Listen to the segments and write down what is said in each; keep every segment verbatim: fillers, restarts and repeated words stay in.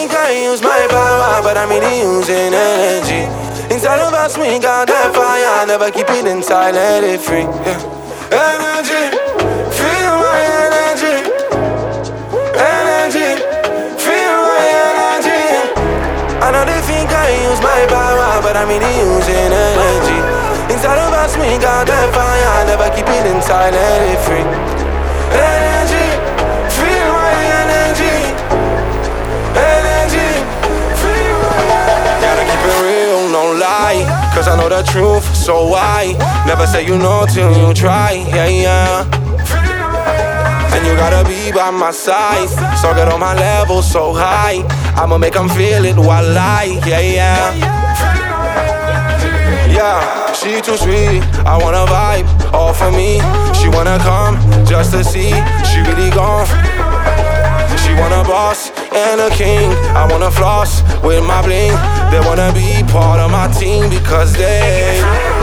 think I use my power, but I'm really using energy. Inside of us, we got that fire. Never keep it inside, let it free. Yeah. Energy, feel my energy. Energy, feel my energy. I know they think I use my power, but I'm really using energy. Inside of us, we got that fire. Never keep it inside, let it free. Energy, feel my energy. Energy, feel my energy. Gotta keep it real, no lie. Cause I know the truth, so why? Never say you know till you try, yeah, yeah. And you gotta be by my side. So get on my level so high. I'ma make them feel it while I, yeah, yeah. Yeah, she too sweet, I wanna vibe, all for me. She wanna come, just to see, she really gone. She want a boss and a king, I wanna floss with my bling. They wanna be part of my team because they,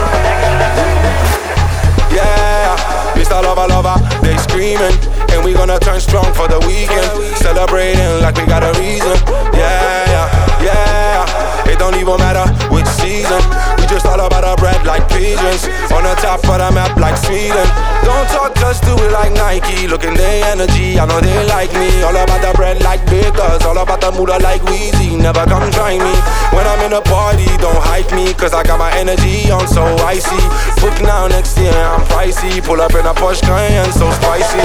yeah, Mister Lover Lover, they screaming. And we gonna turn strong for the weekend. Celebrating like we got a reason. Yeah, yeah, yeah. It don't even matter which season. We just all about our bread like pigeons. On the top of the map like Sweden. Don't talk, just do it like Nike. Look in their energy, I know they like me. All about the bread like bakers. All about the moolah like Weezy. Never come try me. When I'm in a party, don't hype me. Cause I got my energy on so icy. Book now next year, I'm pricey. Pull up in a Porsche Cayenne, so spicy.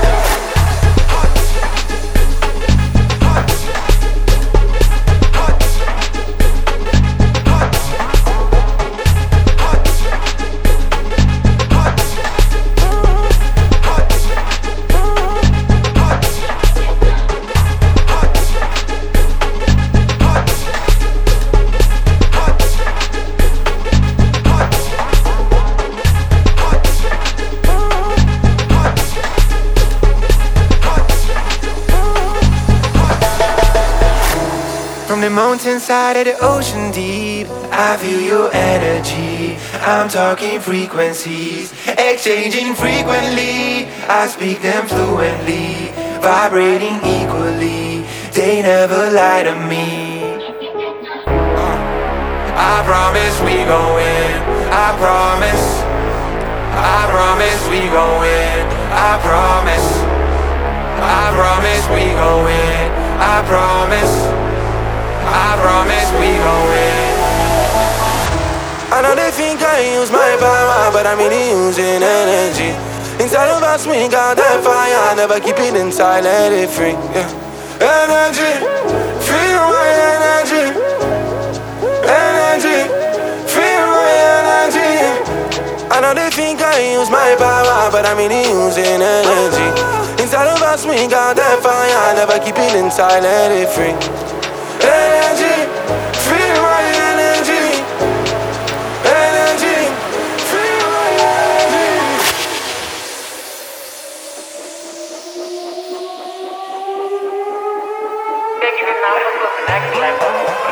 From the mountainside of the ocean deep, I feel your energy. I'm talking frequencies, exchanging frequently. I speak them fluently, vibrating equally. They never lie to me. I promise we gon' win. I promise. I promise we gon' win. I promise. I promise we gon' win. I promise. I promise we gon' win. I know they think I use my power, but I'm really using energy. Inside of us, we got that fire. Never keep it inside, let it free. Yeah. Energy, feel my energy. Energy, feel my energy. I know they think I use my power, but I'm really using energy. Inside of us, we got that fire. Never keep it inside, let it free. Energy, feel my energy. Energy, feel my energy. Taking it now to the next level.